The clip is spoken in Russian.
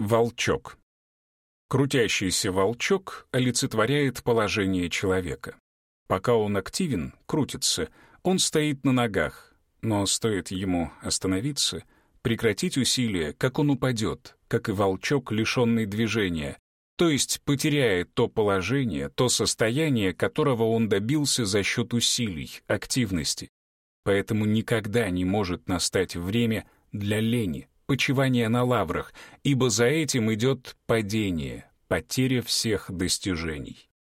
Волчок. Крутящийся волчок олицетворяет положение человека. Пока он активен, крутится, он стоит на ногах, но стоит ему остановиться, прекратить усилия, как он упадет, как и волчок, лишенный движения, то есть потеряет то положение, то состояние, которого он добился за счет усилий, активности. Поэтому никогда не может настать время для лени, почивания на лаврах, ибо за этим идет падение, потеря всех достижений.